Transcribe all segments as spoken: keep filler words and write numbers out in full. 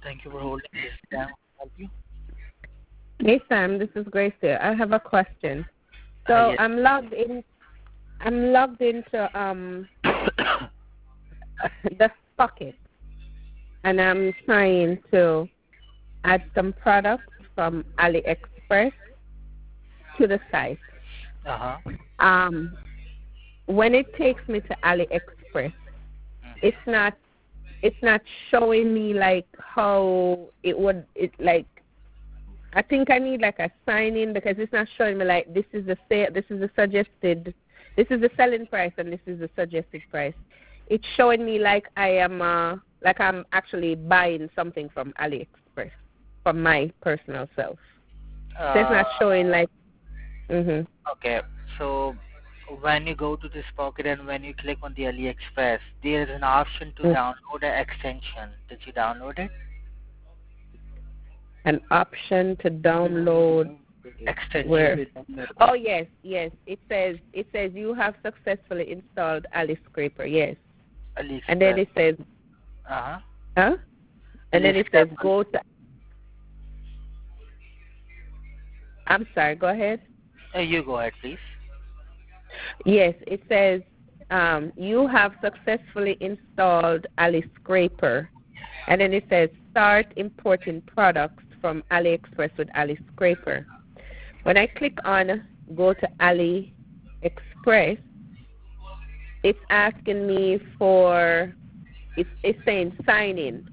Thank you for holding this down. Help you? Hey Sam, this is Grace here. I have a question. Uh, So yes. I'm logged in. I'm logged into um the Pocket, and I'm trying to add some products from AliExpress to the site. Uh-huh. Um, when it takes me to AliExpress, it's Mm-hmm. not it's not showing me like how it would it like. I think I need like a sign in because it's not showing me like this is the sale, this is the suggested, this is the selling price and this is the suggested price. It's showing me like I am uh, like I'm actually buying something from AliExpress from my personal self. So it's Uh, not showing like mhm. okay. So when you go to this pocket and when you click on the AliExpress, there is an option to Mm. download an extension. Did you download it? An option to download Extension. where oh yes, yes. It says it says you have successfully installed Ali Scraper, yes. And then AliExpress. it says Uh-huh. huh? And then it says AliExpress. go to I'm sorry, go ahead. Uh, you go ahead, please. Yes, it says um, you have successfully installed Ali Scraper. And then it says start importing products from AliExpress with Ali Scraper. When I click on go to AliExpress, it's asking me for, it's, it's saying sign in.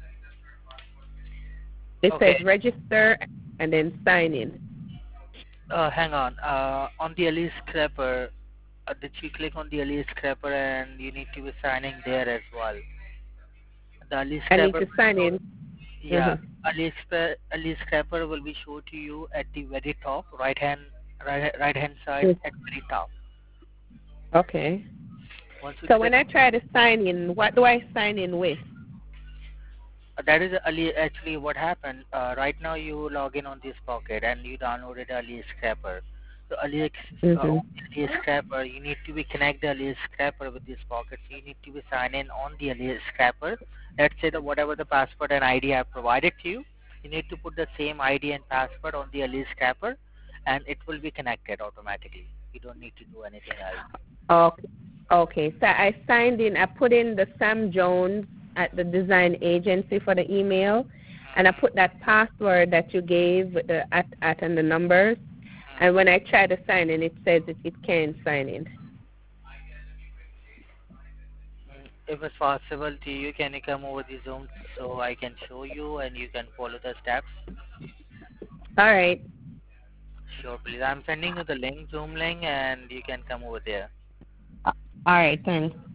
It says Okay. register and then sign in. Uh, hang on. Uh, on the AliExpress, uh, did you click on the AliExpress and you need to be signing there as well? The I need AliExpress to sign in. Yeah, Mm-hmm. Ali Scra- Ali Scraper will be shown to you at the very top, right hand right right hand side at very top. Okay. Once you So click, when I try to sign in, what do I sign in with? uh, that is Ali. Actually, what happened? Uh, right now, you log in on this pocket and you downloaded Ali Scraper. So Ali, Ex- uh, Mm-hmm. on Ali Scraper, you need to be connect the Ali Scraper with this pocket. So you need to be sign in on the Ali Scraper. Let's say that whatever the password and I D I have provided to you, you need to put the same I D and password on the Ali Scraper, and it will be connected automatically. You don't need to do anything else. Okay. Okay. So I signed in. I put in the Sam Jones at the design agency for the email, and I put that password that you gave with the at at and the numbers. And when I try to sign in, it says it, it can't sign in. Mm, If it's possible to you, can you come over the Zoom so I can show you and you can follow the steps? All right. Sure, please. I'm sending you the link, Zoom link, and you can come over there. All right. Thanks.